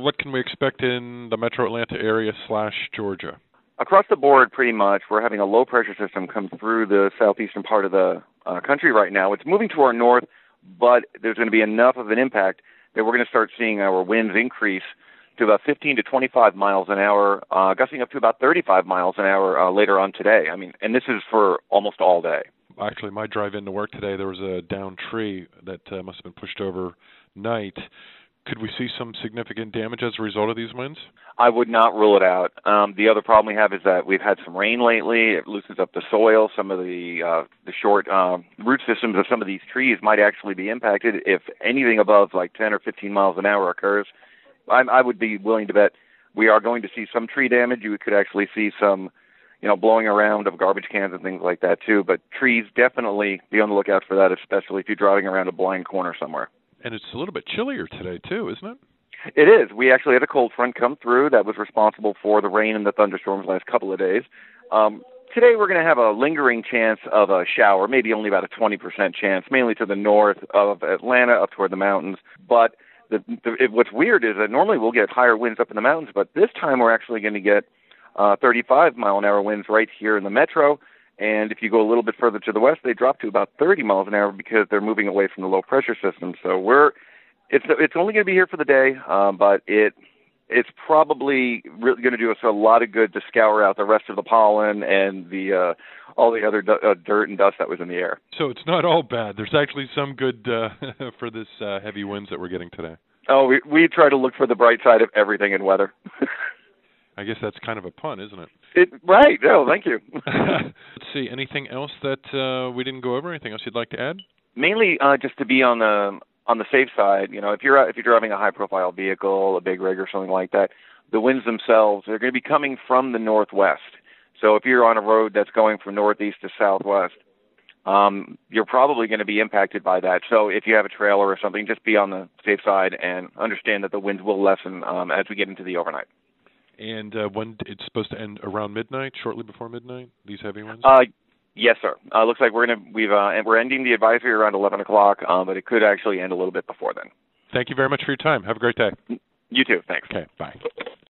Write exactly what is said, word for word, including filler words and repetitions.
what can we expect in the metro Atlanta area slash Georgia? Across the board, pretty much, we're having a low-pressure system come through the southeastern part of the uh, country right now. It's moving to our north, but there's going to be enough of an impact that we're going to start seeing our winds increase to about fifteen to twenty-five miles an hour, uh, gusting up to about thirty-five miles an hour uh, later on today. I mean, and this is for almost all day. Actually, my drive into work today, there was a downed tree that uh, must have been pushed overnight. Could we see some significant damage as a result of these winds? I would not rule it out. Um, the other problem we have is that we've had some rain lately. It loosens up the soil. Some of the uh, the short um, root systems of some of these trees might actually be impacted if anything above like ten or fifteen miles an hour occurs. I, I would be willing to bet we are going to see some tree damage. You could actually see some, you know, blowing around of garbage cans and things like that too. But trees, definitely be on the lookout for that, especially if you're driving around a blind corner somewhere. And it's a little bit chillier today too, isn't it? It is. We actually had a cold front come through that was responsible for the rain and the thunderstorms the last couple of days. Um, today we're going to have a lingering chance of a shower, maybe only about a twenty percent chance, mainly to the north of Atlanta, up toward the mountains. But the, the, it, what's weird is that normally we'll get higher winds up in the mountains, but this time we're actually going to get uh, thirty-five mile an hour winds right here in the metro. And if you go a little bit further to the west, they drop to about thirty miles an hour because they're moving away from the low pressure system. So we're it's it's only going to be here for the day, um, but it it's probably really going to do us a lot of good to scour out the rest of the pollen and the uh, all the other d- uh, dirt and dust that was in the air. So it's not all bad. There's actually some good uh, for this uh, heavy winds that we're getting today. Oh, we we try to look for the bright side of everything in weather. I guess that's kind of a pun, isn't it? It right. No, thank you. Let's see. Anything else that uh, we didn't go over? Anything else you'd like to add? Mainly uh, just to be on the on the safe side. You know, if you're if you're driving a high-profile vehicle, a big rig or something like that, the winds themselves are going to be coming from the northwest. So if you're on a road that's going from northeast to southwest, um, you're probably going to be impacted by that. So if you have a trailer or something, just be on the safe side and understand that the winds will lessen um, as we get into the overnight. And uh, when it's supposed to end around midnight, shortly before midnight, these heavy winds? Uh, yes, sir. Uh, looks like we're gonna we've uh, and we're ending the advisory around eleven o'clock, um, but it could actually end a little bit before then. Thank you very much for your time. Have a great day. You too. Thanks. Okay. Bye.